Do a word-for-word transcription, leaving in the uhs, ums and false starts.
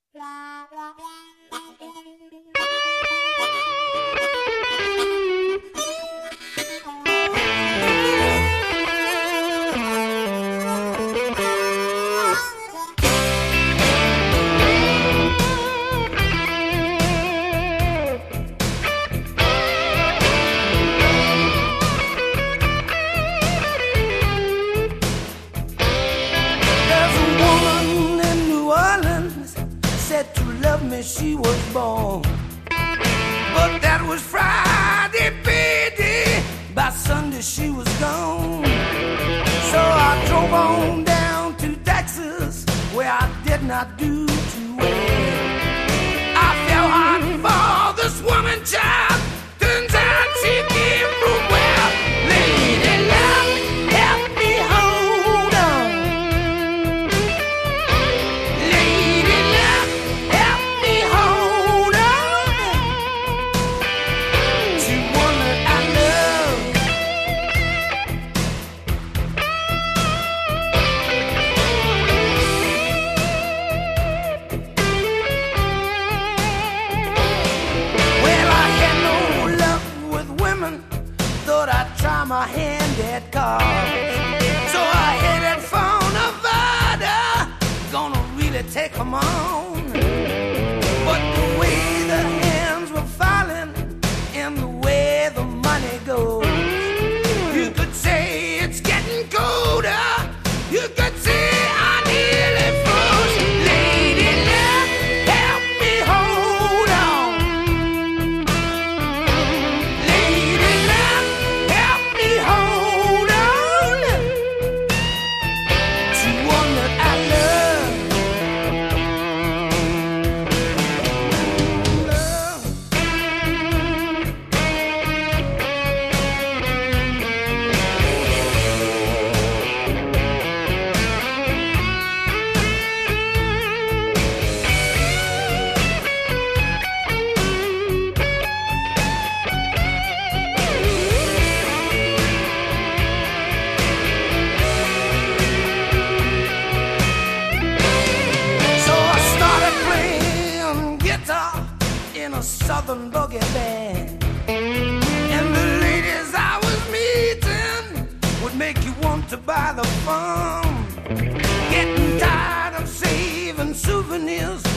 She was born, but that was Friday, baby. By Sunday she was gone. So I drove on down to Texas, where I did not do too well. I fell hard for this woman, child. Turns out she came from well. Lady love, help me hold on. Lady love, help me hold on to one that I love. Well, I had no luck with women. Thought I'd try my hand at cards. So I headed for Nevada. Gonna really take 'em on. But the way the hands were falling and the way the money goes, you could say it's getting colder. You could say I nearly froze. Lady love, help me hold on. Lady love, help me hold on to one that I love. Love. So I started playing guitar in a southern boogie band. And the ladies I was meeting would make you want to buy the phone. Getting tired of saving souvenirs